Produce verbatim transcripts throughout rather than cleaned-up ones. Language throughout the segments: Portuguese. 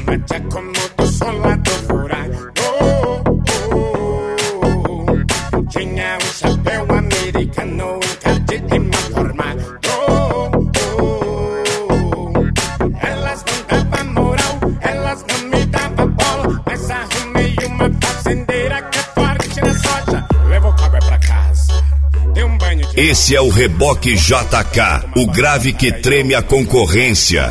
Esse é o Reboque J K, o grave que treme a concorrência.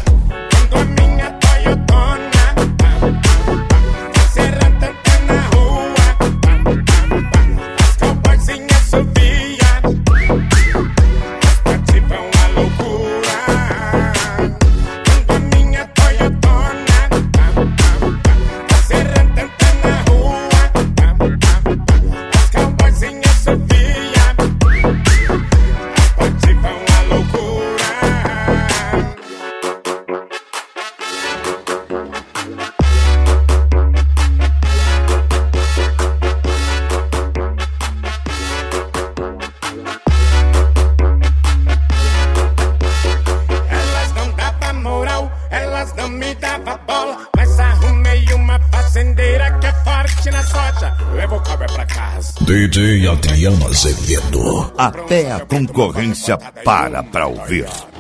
D J Adriano Azevedo. Até a concorrência para pra ouvir.